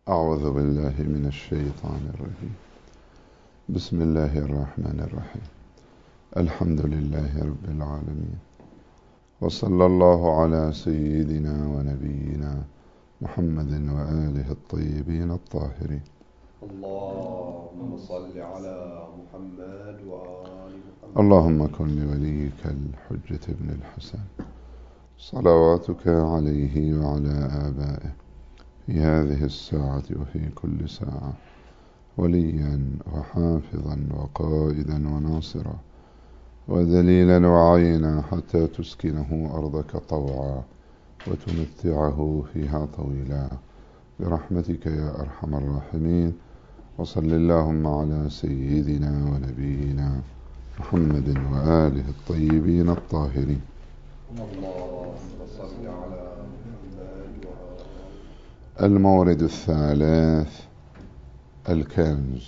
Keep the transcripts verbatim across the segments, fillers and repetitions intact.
أعوذ بالله من الشيطان الرجيم. بسم الله الرحمن الرحيم. الحمد لله رب العالمين، وصلى الله على سيدنا ونبينا محمد وآله الطيبين الطاهرين. اللهم صل على محمد وآل محمد. اللهم كن لوليك الحجة ابن الحسن صلواتك عليه وعلى آبائه في هذه الساعة وفي كل ساعة وليا وحافظا وقائدا وناصرا ودليلا وعينا حتى تسكنه أرضك طوعا وتمتعه فيها طويلا برحمتك يا أرحم الراحمين. وصل اللهم على سيدنا ونبينا محمد وآله الطيبين الطاهرين. اللهم صل على محمد وآل. المورد الثالث الكنز.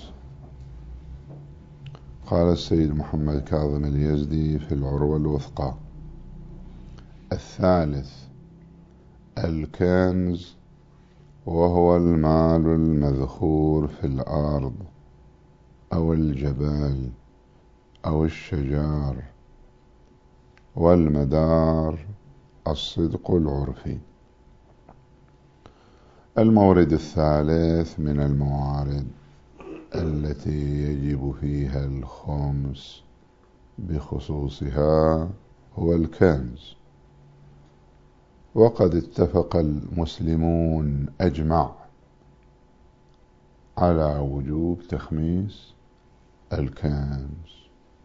قال السيد محمد كاظم اليزدي في العروة الوثقى: الثالث الكنز، وهو المال المذخور في الأرض أو الجبال أو الشجار، والمدار الصدق العرفي. المورد الثالث من الموارد التي يجب فيها الخمس بخصوصها هو الكنز. وقد اتفق المسلمون أجمع على وجوب تخميس الكنز،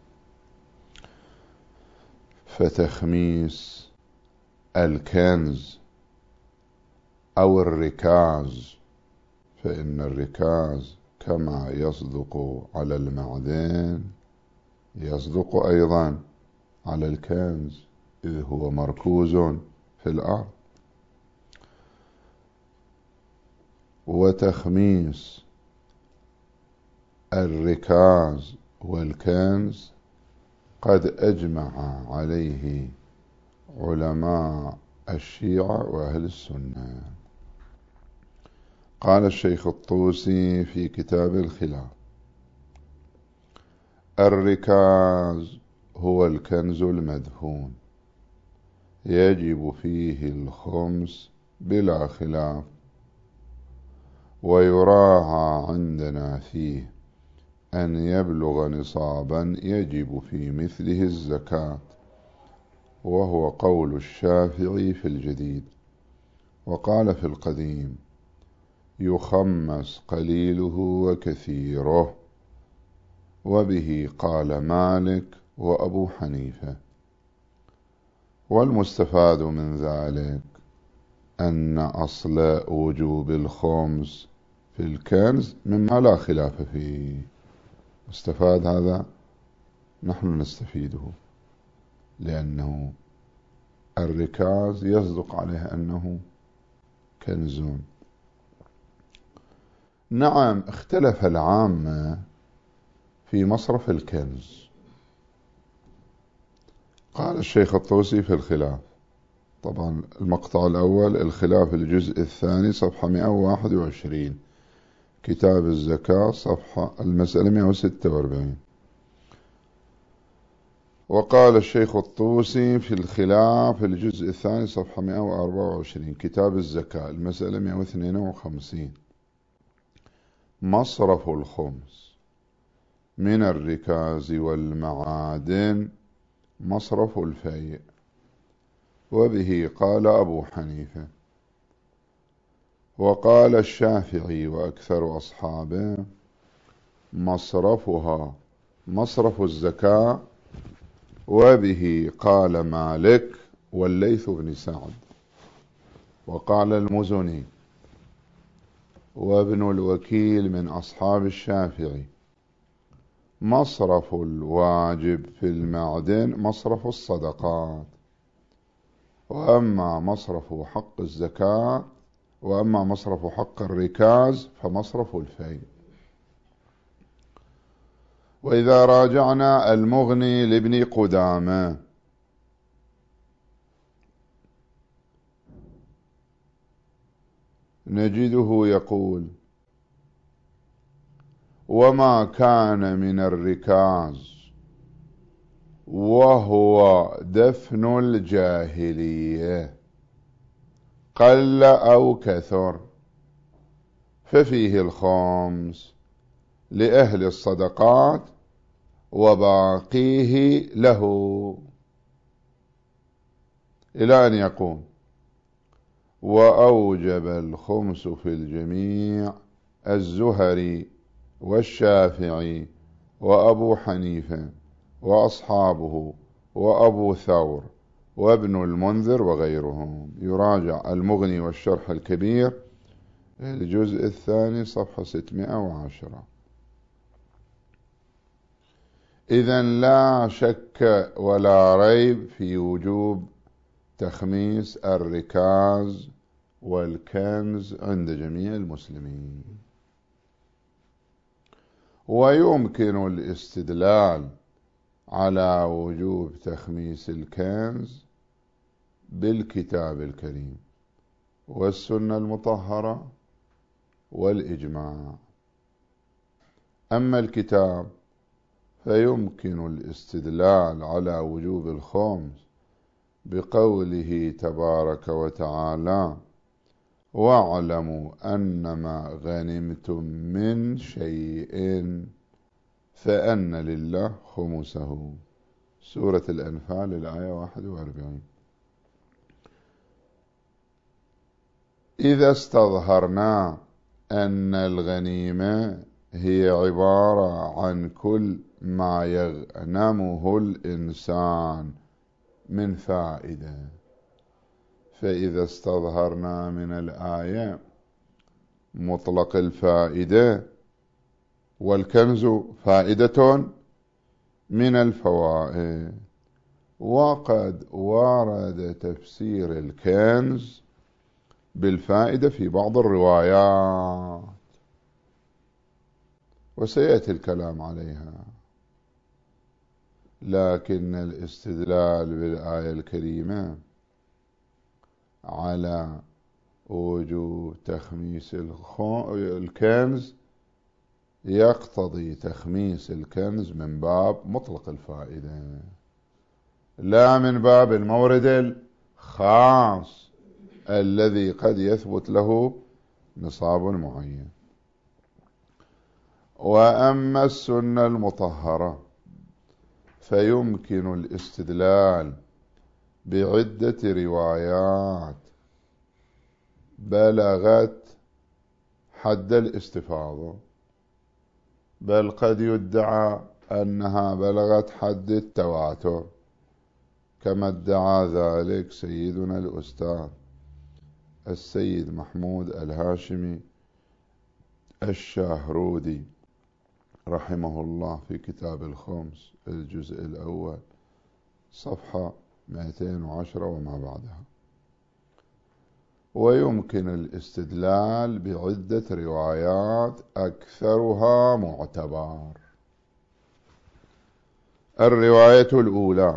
فتخميس الكنز أو الركاز، فإن الركاز كما يصدق على المعدن يصدق أيضا على الكنز، إذ هو مركوز في الأرض. وتخميس الركاز والكنز قد أجمع عليه علماء الشيعة وأهل السنة. قال الشيخ الطوسي في كتاب الخلاف: الركاز هو الكنز المدفون، يجب فيه الخمس بلا خلاف، ويراعى عندنا فيه أن يبلغ نصابا يجب في مثله الزكاة، وهو قول الشافعي في الجديد. وقال في القديم: يخمس قليله وكثيره، وبه قال مالك وأبو حنيفة. والمستفاد من ذلك أن أصل وجوب الخمس في الكنز مما لا خلاف فيه. مستفاد هذا نحن نستفيده، لأنه الركاز يصدق عليه أنه كنز. نعم، اختلف العامة في مصرف الكنز. قال الشيخ الطوسي في الخلاف، طبعا المقطع الأول الخلاف الجزء الثاني صفحة مئة وواحد وعشرين، كتاب الزكاة صفحة المسألة مئة وستة وأربعين. وقال الشيخ الطوسي في الخلاف الجزء الثاني صفحة مئة وأربعة وعشرين، كتاب الزكاة المسألة مئة واثنين وخمسين: مصرف الخمس من الركاز والمعادن مصرف الفيء، وبه قال أبو حنيفة. وقال الشافعي وأكثر أصحابه: مصرفها مصرف الزكاة، وبه قال مالك والليث بن سعد. وقال المزني وابن الوكيل من أصحاب الشافعي: مصرف الواجب في المعدن مصرف الصدقات، وأما مصرف حق الزكاة وأما مصرف حق الركاز فمصرف الفيء. وإذا راجعنا المغني لابن قدامة نجده يقول: وما كان من الركاز وهو دفن الجاهلية قل أو كثر ففيه الخمس لأهل الصدقات وباقيه له، إلى أن يقول: وأوجب الخمس في الجميع الزهري والشافعي وأبو حنيفة وأصحابه وأبو ثور وابن المنذر وغيرهم. يراجع المغني والشرح الكبير الجزء الثاني صفحة ستمائة وعشرة. إذن لا شك ولا ريب في وجوب تخميس الركاز والكنز عند جميع المسلمين. ويمكن الاستدلال على وجوب تخميس الكنز بالكتاب الكريم والسنة المطهرة والإجماع. أما الكتاب فيمكن الاستدلال على وجوب الخمس بقوله تبارك وتعالى: واعلموا أنما غنمتم من شيء فأن لله خمسه، سورة الأنفال الآية واحد وأربعين. إذا استظهرنا أن الغنيمة هي عبارة عن كل ما يغنمه الإنسان من فائدة، فإذا استظهرنا من الآية مطلق الفائدة والكنز فائدة من الفوائد، وقد ورد تفسير الكنز بالفائدة في بعض الروايات وسيأتي الكلام عليها، لكن الاستدلال بالآية الكريمة على وجوب تخميس الكنز يقتضي تخميس الكنز من باب مطلق الفائدة، لا من باب المورد الخاص الذي قد يثبت له نصاب معين. وأما السنة المطهرة فيمكن الاستدلال بعدة روايات بلغت حد الاستفاضة، بل قد يدعى أنها بلغت حد التواتر، كما ادعى ذلك سيدنا الأستاذ السيد محمود الهاشمي الشاهرودي رحمه الله في كتاب الخمس الجزء الأول صفحة مئتين وعشرة وما بعدها. ويمكن الاستدلال بعدة روايات أكثرها معتبر. الرواية الأولى: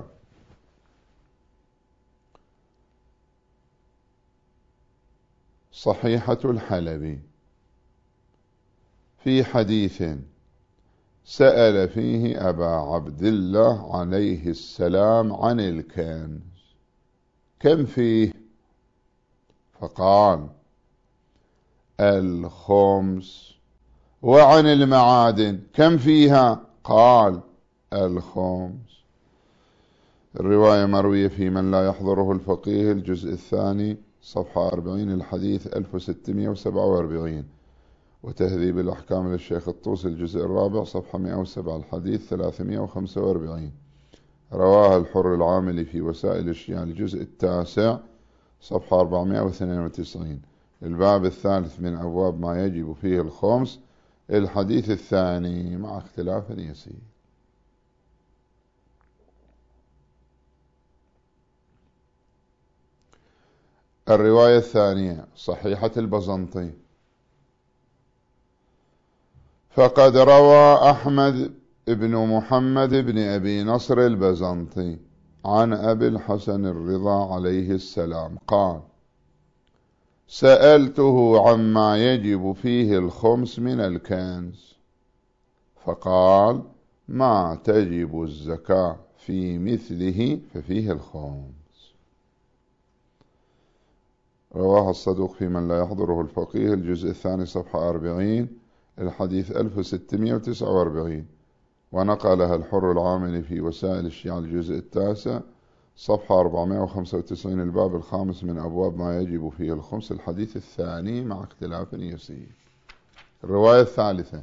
صحيحة الحلبي في حديث سأل فيه أبا عبد الله عليه السلام عن الكنز كم فيه؟ فقال: الخمس. وعن المعادن كم فيها؟ قال: الخمس. الرواية مروية في من لا يحضره الفقيه الجزء الثاني صفحة أربعين الحديث ألف وستمائة وسبعة وأربعين، وتهذيب الأحكام للشيخ الطوسي الجزء الرابع صفحة مئة وسبعة الحديث ثلاثمائة وخمسة وأربعين. رواه الحر العاملي في وسائل الشيعة الجزء التاسع صفحة أربعمائة واثنين وتسعين، الباب الثالث من أبواب ما يجب فيه الخمس، الحديث الثاني، مع اختلاف يسير. الرواية الثانية صحيحة البزنطي: فقد روى أحمد بن محمد بن أبي نصر البزنطي عن أبي الحسن الرضا عليه السلام قال: سألته عما يجب فيه الخمس من الكنز فقال: ما تجب الزكاة في مثله ففيه الخمس. رواه الصدوق في من لا يحضره الفقيه الجزء الثاني صفحة أربعين الحديث ألف وستمائة وتسعة وأربعين، ونقلها الحر العامل في وسائل الشيعة الجزء التاسع صفحة أربعمائة وخمسة وتسعين الباب الخامس من أبواب ما يجب فيه الخمس الحديث الثاني مع اختلاف يسير. الرواية الثالثة: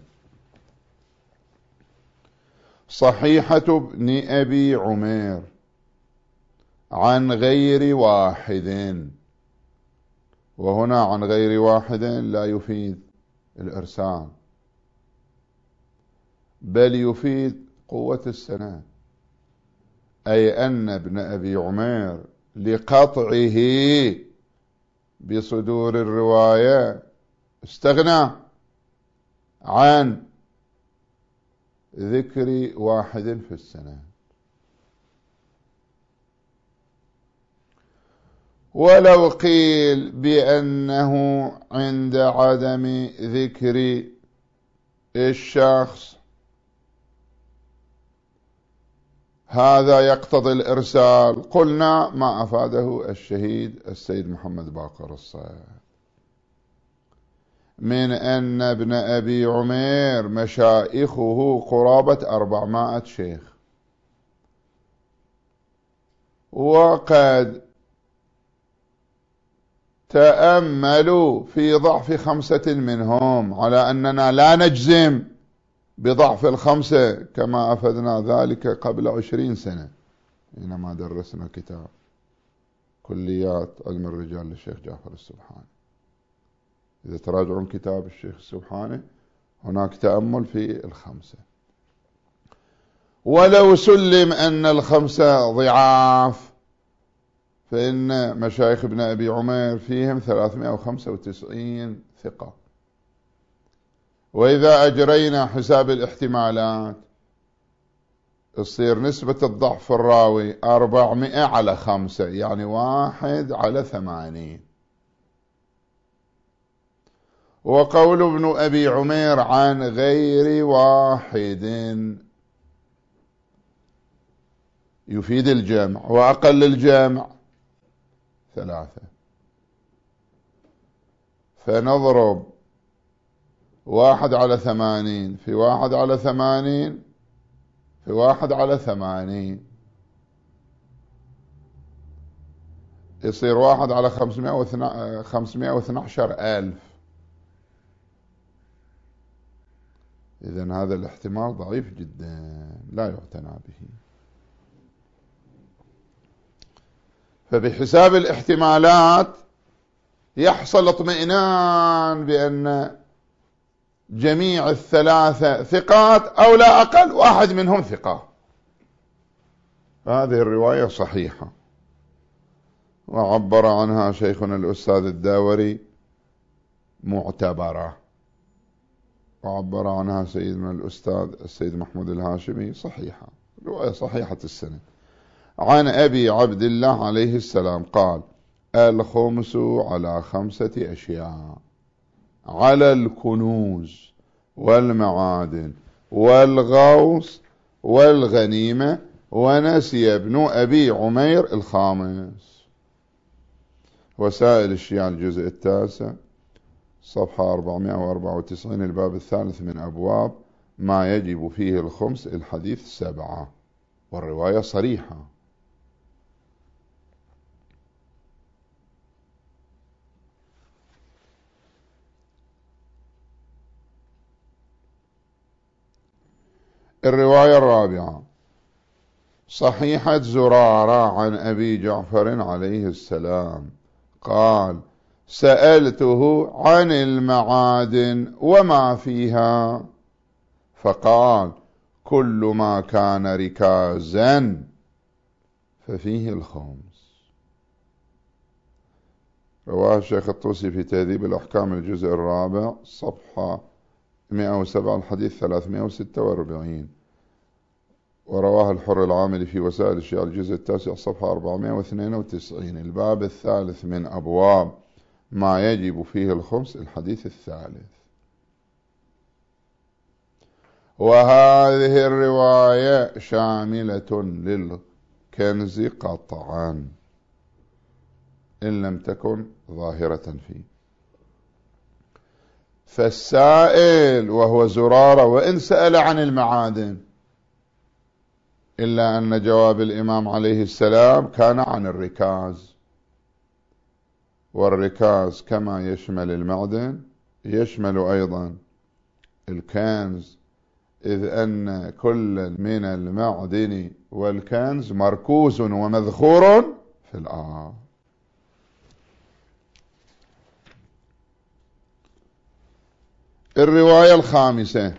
صحيحة ابن أبي عمير عن غير واحد. وهنا عن غير واحد لا يفيد الإرسال، بل يفيد قوة السند، أي أن ابن أبي عمير لقطعه بصدور الرواية استغنى عن ذكر واحد في السند. ولو قيل بأنه عند عدم ذكر الشخص هذا يقتضي الإرسال، قلنا ما أفاده الشهيد السيد محمد باقر الصياد من أن ابن أبي عمير مشايخه قرابة أربعمائة شيخ، وقد تأملوا في ضعف خمسة منهم، على أننا لا نجزم بضعف الخمسة كما أفدنا ذلك قبل عشرين سنة حينما درسنا كتاب كليات علم الرجال للشيخ جعفر السبحاني. إذا تراجعون كتاب الشيخ السبحاني هناك تأمل في الخمسة. ولو سلم أن الخمسة ضعاف فإن مشايخ ابن أبي عمير فيهم ثلاثمائة وخمسة وتسعين ثقة، وإذا أجرينا حساب الاحتمالات تصير نسبة الضعف الراوي أربعمائة على خمسة، يعني واحد على ثمانين. وقول ابن أبي عمير عن غير واحد يفيد الجمع، وأقل الجمع ثلاثة، فنضرب واحد على ثمانين في واحد على ثمانين في واحد على ثمانين، يصير واحد على خمسمائة واثني عشر ألف. إذن هذا الاحتمال ضعيف جدا لا يعتنى به. فبحساب الاحتمالات يحصل اطمئنان بأن جميع الثلاثة ثقات أو لا أقل واحد منهم ثقة. هذه الرواية صحيحة، وعبر عنها شيخنا الأستاذ الداوري معتبرة، وعبر عنها سيدنا الأستاذ السيد محمود الهاشمي صحيحة. رواية صحيحة السنة. عن أبي عبد الله عليه السلام قال: الخمس على خمسة أشياء: على الكنوز والمعادن والغوص والغنيمة. ونسي ابن أبي عمير الخامس. وسائل الشيعة الجزء التاسع صفحة أربعمائة وأربعة وتسعين الباب الثالث من أبواب ما يجب فيه الخمس الحديث سبعة، والرواية صريحة. الرواية الرابعة: صحيحة زرارة عن أبي جعفر عليه السلام قال: سألته عن المعادن وما فيها، فقال: كل ما كان ركازا ففيه الخمس. رواه الشيخ الطوسي في تهذيب الأحكام الجزء الرابع صفحة مئة وسبعة الحديث ثلاثمائة وستة وأربعين. ورواه الحر العامل في وسائل الشيعة الجزء التاسع صفحة أربعمائة واثنين وتسعين الباب الثالث من أبواب ما يجب فيه الخمس الحديث الثالث. وهذه الرواية شاملة للكنز قطعا إن لم تكن ظاهرة فيه. فالسائل وهو زرارة وإن سأل عن المعادن، إلا أن جواب الإمام عليه السلام كان عن الركاز، والركاز كما يشمل المعدن يشمل أيضا الكنز، إذ أن كل من المعدن والكنز مركوز ومذخور في الأرض. الرواية الخامسة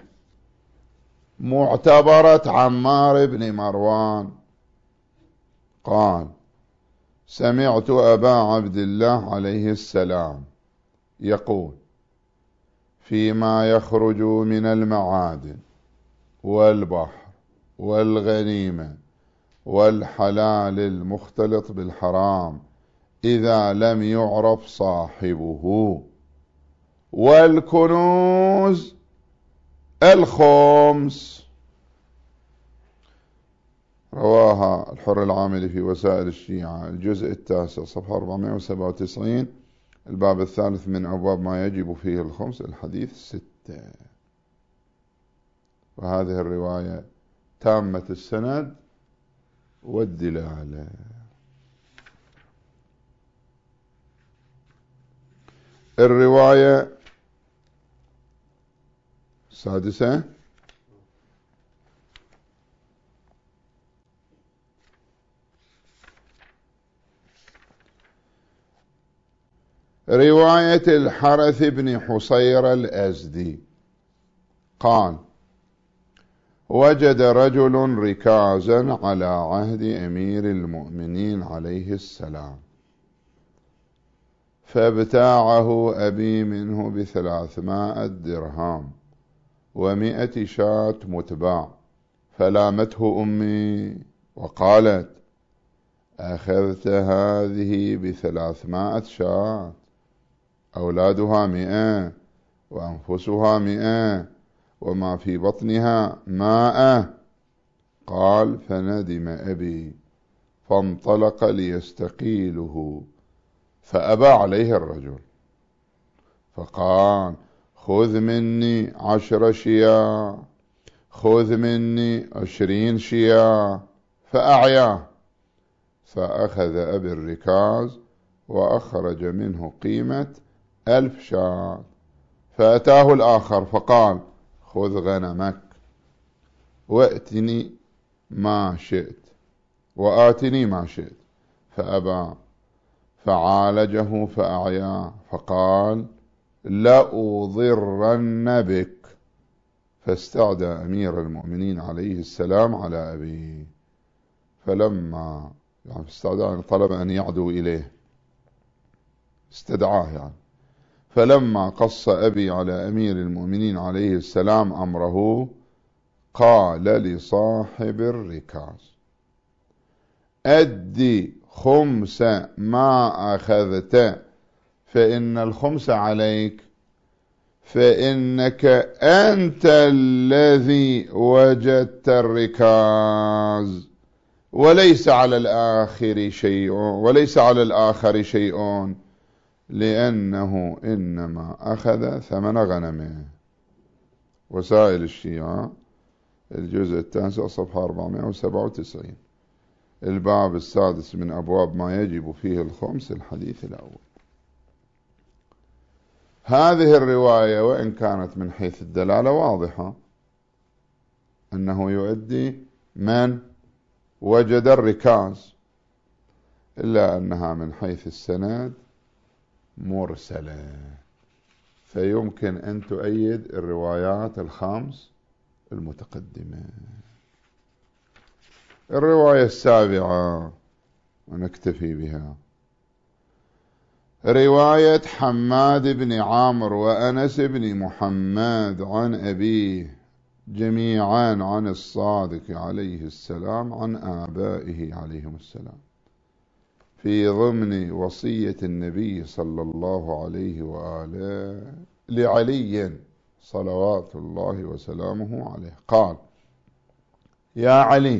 معتبرة عمار بن مروان قال: سمعت أبا عبد الله عليه السلام يقول فيما يخرج من المعادن والبحر والغنيمة والحلال المختلط بالحرام إذا لم يعرف صاحبه، والكنوز الخمس. رواها الحر العاملي في وسائل الشيعة الجزء التاسع صفحة أربعمائة وسبعة وتسعين، الباب الثالث من أبواب ما يجب فيه الخمس، الحديث ستة. وهذه الرواية تامة السند والدلالة. الرواية السادسة رواية الحرث بن حصير الأزدي قال: وجد رجل ركازا على عهد أمير المؤمنين عليه السلام، فابتاعه أبي منه بثلاثمائة درهم ومائة شاة متباع، فلامته أمي وقالت: أخذت هذه بثلاثمائة شاة، أولادها مئة وأنفسها مئة وما في بطنها ماء. قال: فندم أبي فانطلق ليستقيله، فأبى عليه الرجل، فقال: خذ مني عشر شياه، خذ مني عشرين شياه، فأعياه. فأخذ أبي الركاز وأخرج منه قيمة ألف شاة، فأتاه الآخر فقال: خذ غنمك وأتني ما شئت وآتني ما شئت، فأبى، فعالجه فأعياه، فقال: لأضرن بك. فاستعدى أمير المؤمنين عليه السلام على أبيه، فلما يعني استعدى طلب أن يعدو إليه، استدعاه يعني. فلما قص أبي على أمير المؤمنين عليه السلام أمره، قال لصاحب الركاز: أدي خمس ما أخذت، فإن الخمس عليك، فإنك أنت الذي وجدت الركاز، وليس على الآخر شيء وليس على الآخر شيء، لأنه إنما أخذ ثمن غنمه. وسائل الشيعة الجزء التاسع صفحة أربعمائة وسبعة وتسعين، الباب السادس من أبواب ما يجب فيه الخمس، الحديث الأول. هذه الرواية وإن كانت من حيث الدلالة واضحة أنه يؤدي من وجد الركاز، إلا أنها من حيث السند مرسلة، فيمكن أن تؤيد الروايات الخمس المتقدمة. الرواية السابعة ونكتفي بها، رواية حماد بن عامر وأنس بن محمد عن أبيه جميعا عن الصادق عليه السلام عن آبائه عليهم السلام، في ضمن وصية النبي صلى الله عليه وآله لعلي صلوات الله وسلامه عليه قال: يا علي،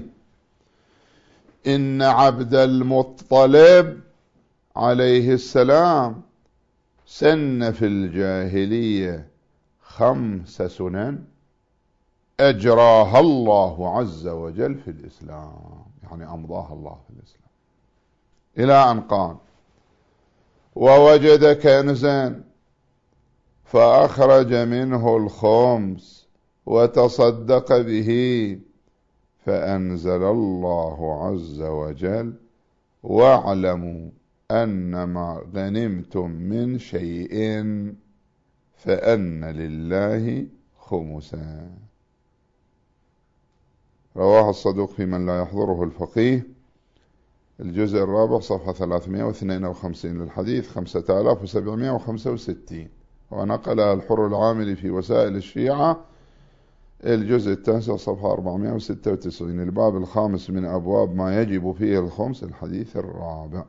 إن عبد المطلب عليه السلام سن في الجاهلية خمس سنن أجراها الله عز وجل في الإسلام، يعني أمضاها الله في الإسلام، إلى أن قال: ووجد كنزا فأخرج منه الخمس وتصدق به، فأنزل الله عز وجل: واعلموا أنما غنمتم من شيء فأن لله خمسا. رواه الصدوق في من لا يحضره الفقيه، الجزء الرابع صفحة ثلاثمائة واثنين وخمسين للحديث خمسة آلاف وسبعمائة وخمسة وستين، ونقلها الحر العاملي في وسائل الشيعة الجزء التاسع صفحة أربعمائة وستة وتسعين، الباب الخامس من أبواب ما يجب فيه الخمس، الحديث الرابع.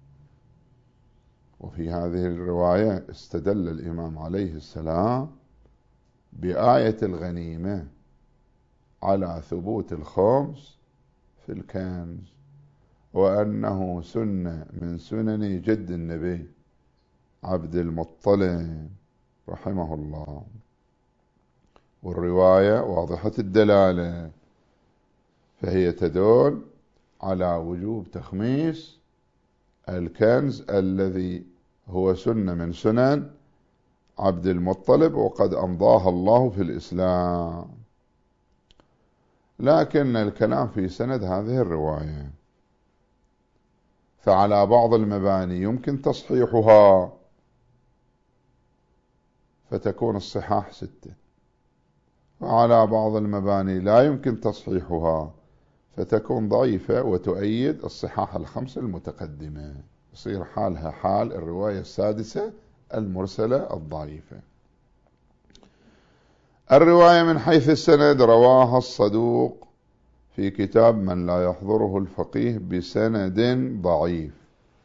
وفي هذه الرواية استدل الإمام عليه السلام بآية الغنيمة على ثبوت الخمس في الكنز، وأنه سنة من سنن جد النبي عبد المطلب رحمه الله. والرواية واضحة الدلالة، فهي تدل على وجوب تخميس الكنز الذي هو سنة من سنن عبد المطلب، وقد أمضاها الله في الإسلام. لكن الكلام في سند هذه الرواية، فعلى بعض المباني يمكن تصحيحها فتكون الصحاح ستة، وعلى بعض المباني لا يمكن تصحيحها فتكون ضعيفة وتؤيد الصحاح الخمس المتقدمة، يصير حالها حال الرواية السادسة المرسلة الضعيفة. الرواية من حيث السند رواها الصدوق في كتاب من لا يحضره الفقيه بسند ضعيف،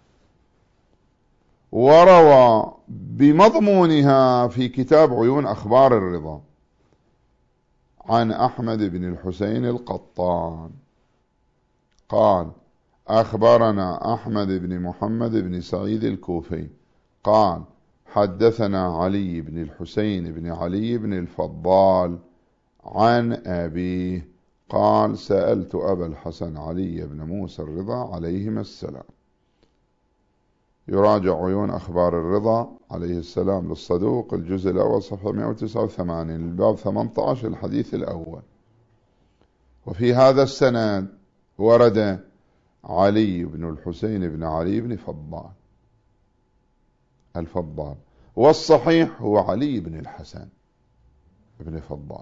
وروى بمضمونها في كتاب عيون أخبار الرضا عن أحمد بن الحسين القطان قال: أخبرنا أحمد بن محمد بن سعيد الكوفي قال: حدثنا علي بن الحسين بن علي بن الفضال عن أبيه قال: سألت أبا الحسن علي بن موسى الرضا عليهما السلام. يراجع عيون أخبار الرضا عليه السلام للصدوق الجزء الأول صفحة مئة وتسعة وثمانين، الباب ثمانية عشر الحديث الأول. وفي هذا السند ورد علي بن الحسين بن علي بن فضال الفضال، والصحيح هو علي بن الحسن بن فضال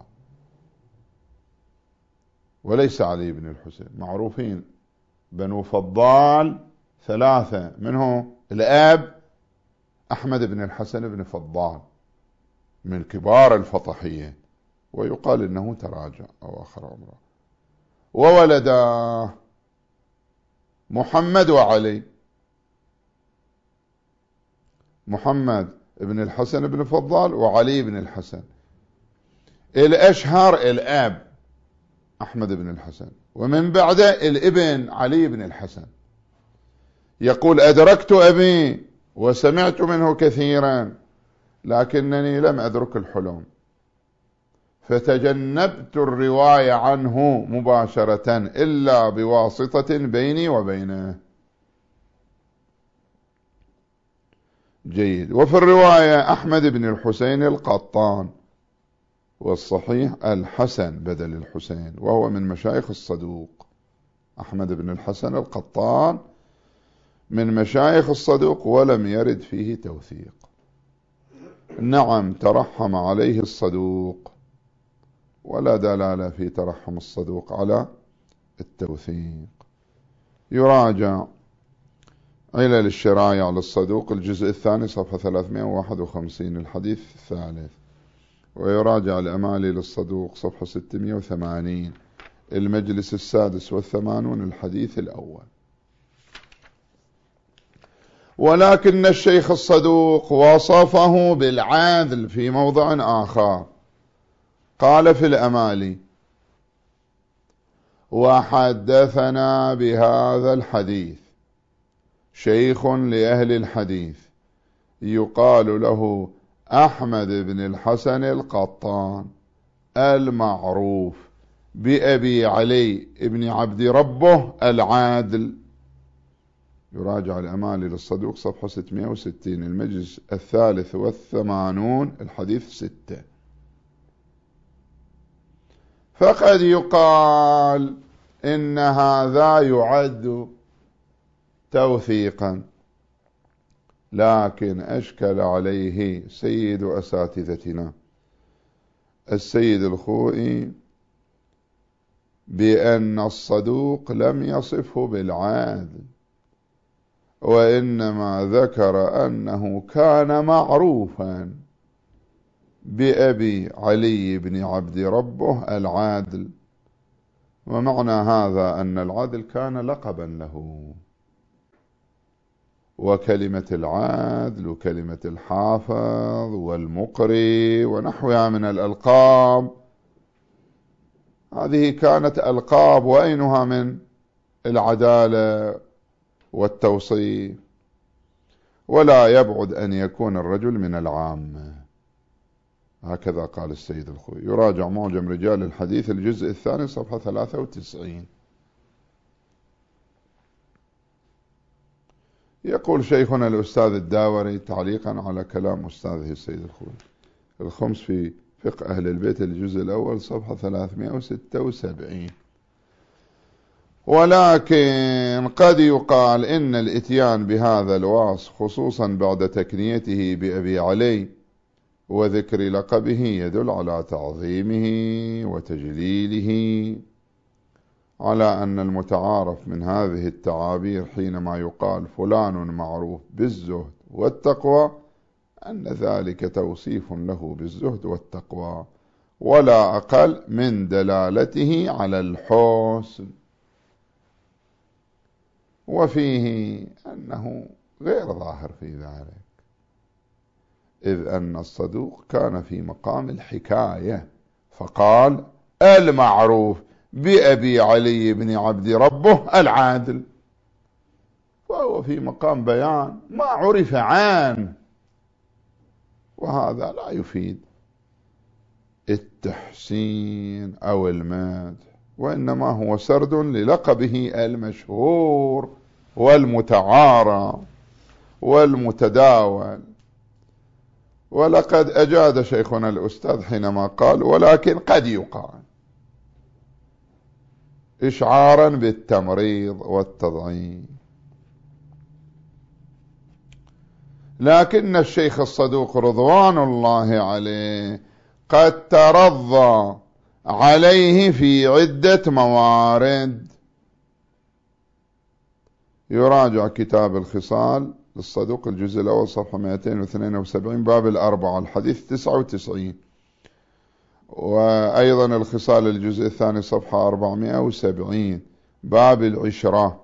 وليس علي بن الحسين. معروفين بنو فضال ثلاثة، منه الآب أحمد بن الحسن بن فضال من كبار الفطحية، ويقال إنه تراجع أو آخر عمره، وولدا محمد وعلي. محمد بن الحسن بن فضال وعلي بن الحسن. الأشهر الآب أحمد بن الحسن، ومن بعده الابن علي بن الحسن. يقول: أدركت أبي وسمعت منه كثيرا، لكنني لم أدرك الحلم، فتجنبت الرواية عنه مباشرة إلا بواسطة بيني وبينه. جيد. وفي الرواية أحمد بن الحسين القطان، والصحيح الحسن بدل الحسين، وهو من مشايخ الصدوق. أحمد بن الحسن القطان من مشايخ الصدوق، ولم يرد فيه توثيق. نعم، ترحم عليه الصدوق، ولا دلالة في ترحم الصدوق على التوثيق. يراجع علل الشرايع للصدوق الجزء الثاني صفحة ثلاثمائة وواحد وخمسين الحديث الثالث، ويراجع الأمالي للصدوق صفحة ستمائة وثمانين المجلس السادس والثمانون الحديث الأول. ولكن الشيخ الصدوق وصفه بالعدل في موضع آخر، قال في الأمالي: وحدثنا بهذا الحديث شيخ لأهل الحديث يقال له أحمد بن الحسن القطان المعروف بأبي علي بن عبد ربه العادل. يراجع الأمالي للصدوق صفحة ستمائة وستين، المجلس الثالث والثمانون، الحديث ستة. فقد يقال إن هذا يعد توثيقا، لكن أشكل عليه سيد أساتذتنا السيد الخوئي بأن الصدوق لم يصفه بالعادل، وإنما ذكر أنه كان معروفا بأبي علي بن عبد ربه العادل، ومعنى هذا أن العادل كان لقبا له، وكلمة العادل وكلمة الحافظ والمقري ونحوها من الألقاب هذه كانت ألقاب وأينها من العدالة والتوصيف، ولا يبعد أن يكون الرجل من العامة. هكذا قال السيد الخوئي. يراجع معجم رجال الحديث الجزء الثاني صفحة ثلاثة وتسعين. يقول شيخنا الأستاذ الداوري تعليقا على كلام أستاذه السيد الخوئي: الخمس في فقه أهل البيت الجزء الأول صفحة ثلاثمائة وستة وسبعين: ولكن قد يقال إن الإتيان بهذا الوصف خصوصا بعد تكنيته بأبي علي وذكر لقبه يدل على تعظيمه وتجليله، على أن المتعارف من هذه التعابير حينما يقال فلان معروف بالزهد والتقوى أن ذلك توصيف له بالزهد والتقوى، ولا أقل من دلالته على الحسن، وفيه أنه غير ظاهر في ذلك، إذ أن الصدوق كان في مقام الحكاية فقال المعروف بأبي علي بن عبد ربه العادل، وهو في مقام بيان ما عرف عنه، وهذا لا يفيد التحسين أو المدح، وإنما هو سرد للقبه المشهور والمتعارف والمتداول. ولقد أجاد شيخنا الأستاذ حينما قال ولكن قد يقال، إشعارا بالتمريض والتضعيف. لكن الشيخ الصدوق رضوان الله عليه قد ترضى عليه في عدة موارد. يراجع كتاب الخصال للصدوق الجزء الأول صفحة مئتين واثنين وسبعين باب الأربعة الحديث تسعة وتسعين، وأيضا الخصال الجزء الثاني صفحة أربعمائة وسبعين باب العشرة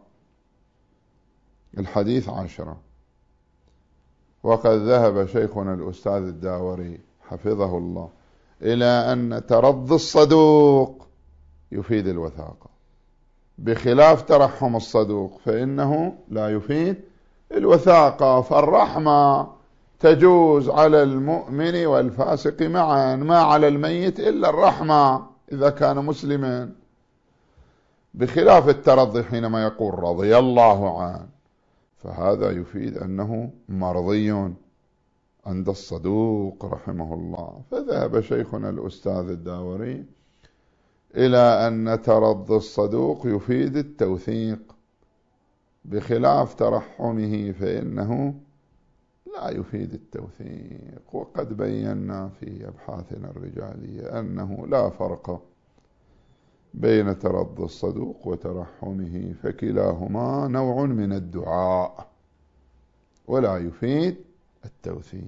الحديث عشرة. وقد ذهب شيخنا الأستاذ الداوري حفظه الله إلى أن ترضي الصدوق يفيد الوثاقة، بخلاف ترحم الصدوق فإنه لا يفيد الوثاقة. فالرحمة تجوز على المؤمن والفاسق معا، ما على الميت إلا الرحمة إذا كان مسلما، بخلاف الترضي حينما يقول رضي الله عنه، فهذا يفيد أنه مرضي عند الصدوق رحمه الله. فذهب شيخنا الأستاذ الداوري إلى أن ترضي الصدوق يفيد التوثيق، بخلاف ترحمه فإنه لا يفيد التوثيق. وقد بينا في أبحاثنا الرجالية أنه لا فرق بين ترضي الصدوق وترحمه، فكلاهما نوع من الدعاء ولا يفيد التوثيق.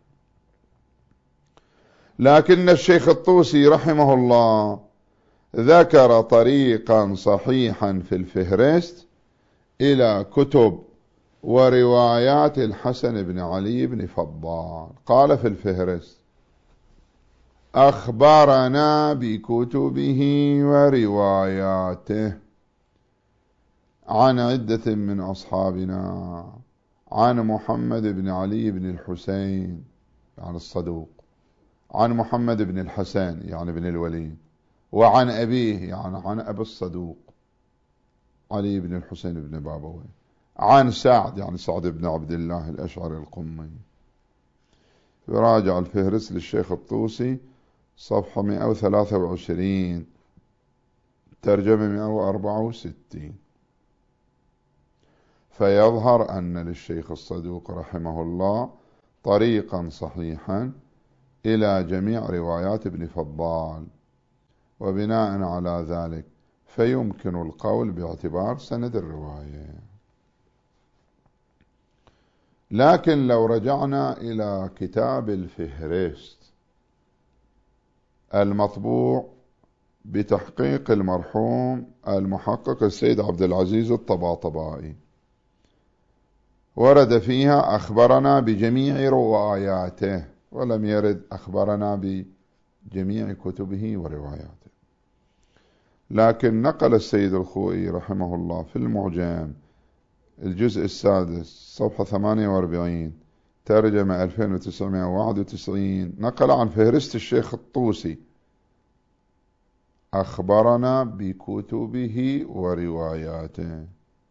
لكن الشيخ الطوسي رحمه الله ذكر طريقا صحيحا في الفهرست إلى كتب وروايات الحسن بن علي بن فضال. قال في الفهرست: أخبرنا بكتبه ورواياته عن عدة من أصحابنا، عن محمد بن علي بن الحسين يعني الصدوق، عن محمد بن الحسن يعني بن الوليد، وعن أبيه يعني عن أبي الصدوق علي بن الحسين بن بابويه، عن سعد يعني سعد بن عبد الله الأشعري القمي. يراجع الفهرس للشيخ الطوسي صفحة مئة وثلاثة وعشرين، ترجمة مئة وأربعة وستين. فيظهر أن للشيخ الصدوق رحمه الله طريقا صحيحا إلى جميع روايات ابن فضال، وبناء على ذلك فيمكن القول باعتبار سند الرواية. لكن لو رجعنا إلى كتاب الفهرست المطبوع بتحقيق المرحوم المحقق السيد عبد العزيز الطباطبائي، ورد فيها أخبرنا بجميع رواياته، ولم يرد أخبرنا بجميع كتبه ورواياته. لكن نقل السيد الخوئي رحمه الله في المعجم الجزء السادس صفحة ثمانية وأربعين ترجمة ألفين وتسعمائة وواحد وتسعين، نقل عن فهرست الشيخ الطوسي أخبرنا بكتبه ورواياته.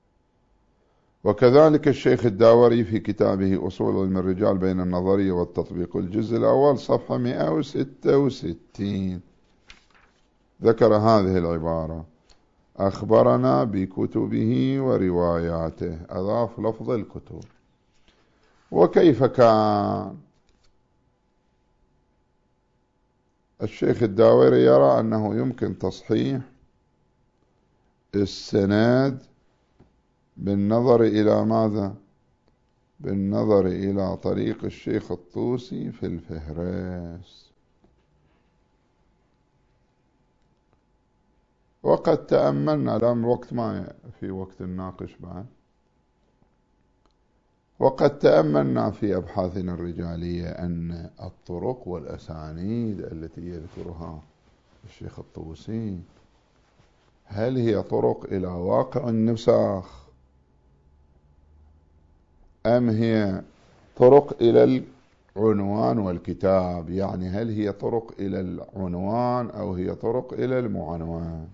وكذلك الشيخ الداوري في كتابه أصول علم الرجال بين النظرية والتطبيق الجزء الأول صفحة مئة وستة وستين ذكر هذه العبارة: أخبرنا بكتبه ورواياته، أضاف لفظ الكتب. وكيف كان؟ الشيخ الداوري يرى أنه يمكن تصحيح السند بالنظر إلى ماذا؟ بالنظر إلى طريق الشيخ الطوسي في الفهرس. وقد تأملنا، الآن وقت ما في وقت الناقش بعد، وقد تأملنا في أبحاثنا الرجالية أن الطرق والأسانيد التي يذكرها الشيخ الطوسي هل هي طرق إلى واقع النسخ أم هي طرق إلى العنوان والكتاب؟ يعني هل هي طرق إلى العنوان أو هي طرق إلى المعنوان؟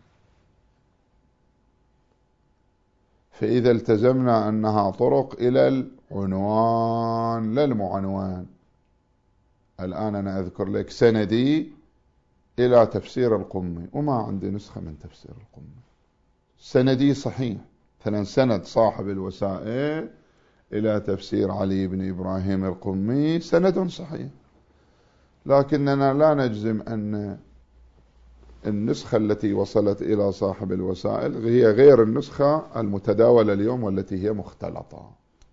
فإذا التزمنا أنها طرق إلى العنوان لا المعنوان، الآن أنا أذكر لك سندي إلى تفسير القمي وما عندي نسخة من تفسير القمي، سندي صحيح، مثلا سند صاحب الوسائل إلى تفسير علي بن إبراهيم القمي سند صحيح، لكننا لا نجزم أن النسخة التي وصلت إلى صاحب الوسائل هي غير النسخة المتداولة اليوم والتي هي مختلطة.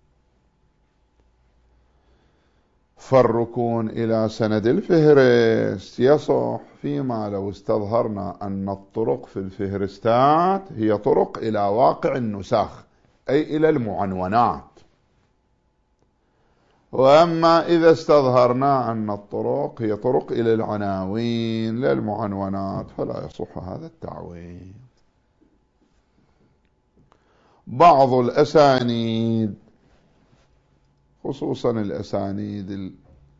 فالركون إلى سند الفهرست يصح فيما لو استظهرنا أن الطرق في الفهرستات هي طرق إلى واقع النسخ أي إلى المعنونات. وأما إذا استظهرنا أن الطرق هي طرق إلى العناوين لا المعنونات فلا يصح هذا التعويض. بعض الأسانيد خصوصا الأسانيد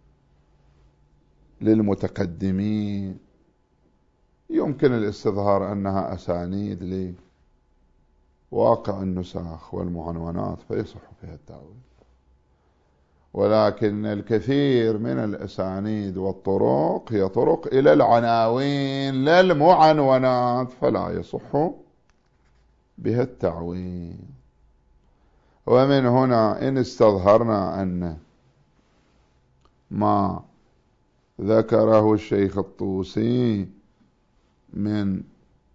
للمتقدمين يمكن الاستظهار أنها أسانيد لواقع النسخ والمعنونات فيصح فيها التعويض، ولكن الكثير من الأسانيد والطرق هي طرق إلى العناوين لا المعنونات فلا يصح بها التعويض. ومن هنا إن استظهرنا أن ما ذكره الشيخ الطوسي من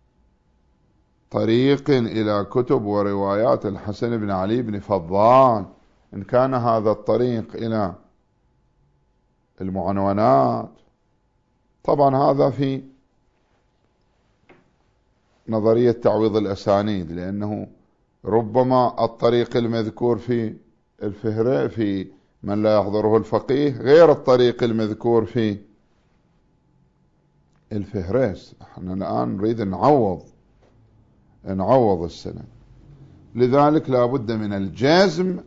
طريق إلى كتب وروايات الحسن بن علي بن فضال، إن كان هذا الطريق إلى المعنونات طبعا هذا في نظرية تعويض الأسانيد، لأنه ربما الطريق المذكور في الفهرة في من لا يحضره الفقيه غير الطريق المذكور في الفهرس. احنا الآن نريد نعوض نعوض السند، لذلك لا بد من الجزم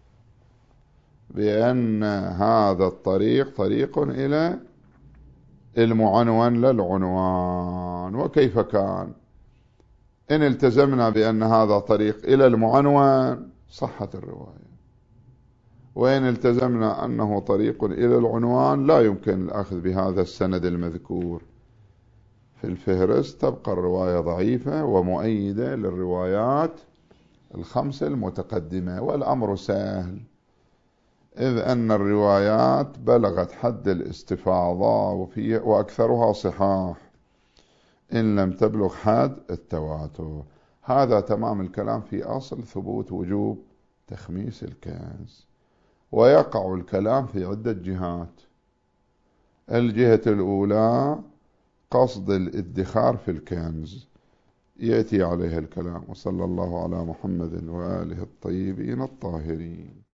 بأن هذا الطريق طريق إلى المعنون للعنوان. وكيف كان؟ إن التزمنا بأن هذا طريق إلى المعنون صحت الرواية، وإن التزمنا أنه طريق إلى العنوان لا يمكن الأخذ بهذا السند المذكور في الفهرس، تبقى الرواية ضعيفة ومؤيدة للروايات الخمسة المتقدمة. والأمر سهل، إذ أن الروايات بلغت حد الاستفاضة وأكثرها صحاح إن لم تبلغ حد التواتر. هذا تمام الكلام في أصل ثبوت وجوب تخميس الكنز. ويقع الكلام في عدة جهات. الجهة الأولى قصد الادخار في الكنز، يأتي عليها الكلام. وصلى الله على محمد وآله الطيبين الطاهرين.